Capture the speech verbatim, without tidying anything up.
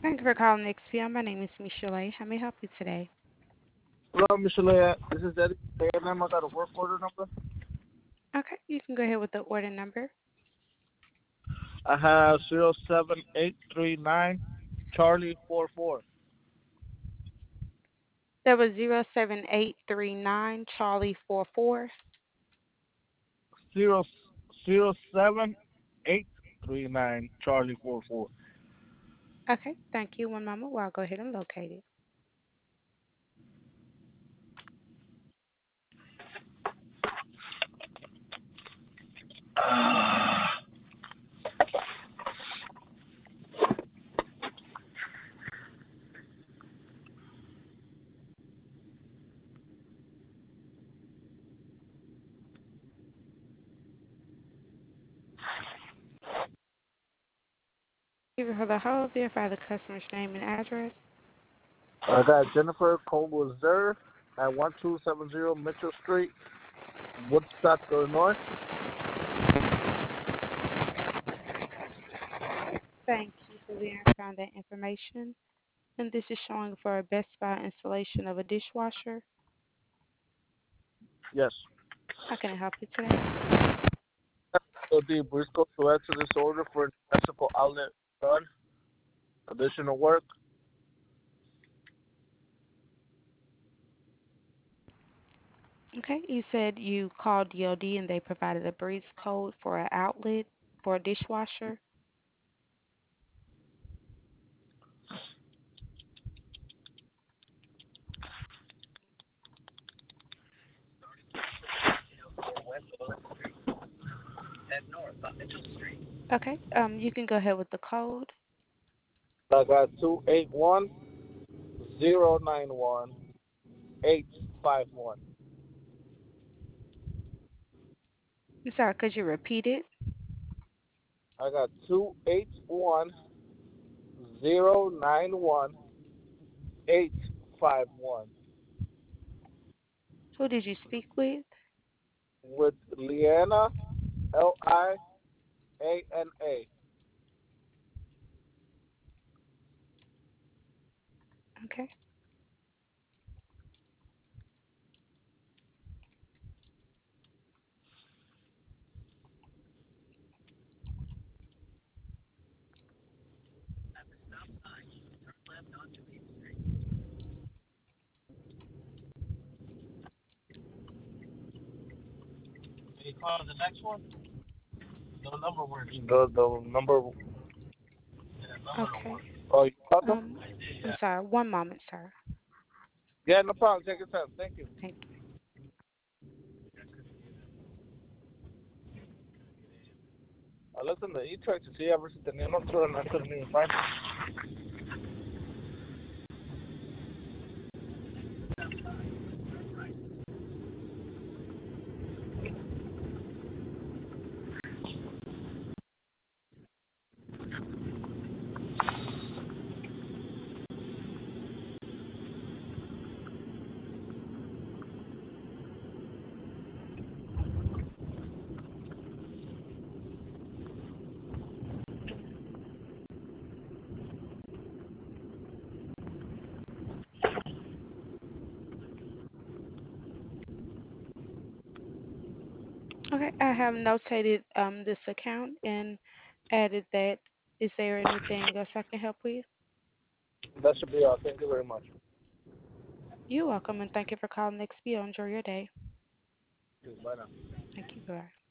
Thank you for calling X P M. My name is Michelle. How may I help you today? Hello, Michelle. This is Eddie. A and M. I got a work order number. Okay, you can go ahead with the order number. I have zero seven eight three nine Charlie four four. That was zero seven eight three nine Charlie four four. Zero zero seven eight three nine Charlie four four. Okay, thank you. One moment while I go ahead and locate it. Thank you for the hold. Verify the customer's name and address. I got Jennifer Colbert at one two seven zero Mitchell Street, Woodstock, Illinois. Thank you for verifying that information. And this is showing for a Best Buy installation of a dishwasher. Yes. How can I help you today? So D. Briscoe to add to this order for an electrical outlet done. Additional work. Okay, you said you called D O D and they provided a breeze code for an outlet for a dishwasher. Okay, um, you can go ahead with the code. I got two eight one zero nine one eight five one. I'm sorry, could you repeat it? I got two eight one zero nine one eight five one Who did you speak with? with Liana, L I A N A. Okay. Can you call the next one? The number working. The the number. Okay. Oh, you called them? Um, I'm sorry. One moment, sir. Yeah, no problem. Take your time. Thank you. Thank I looked in the e-track to see ever si tenía otro and I couldn't even find it. you. Okay, I have notated um this account and added that. Is there anything else I can help with? That should be all. Thank you very much. You're welcome, and thank you for calling X P O. Enjoy your day. Bye now. Thank you. Bye.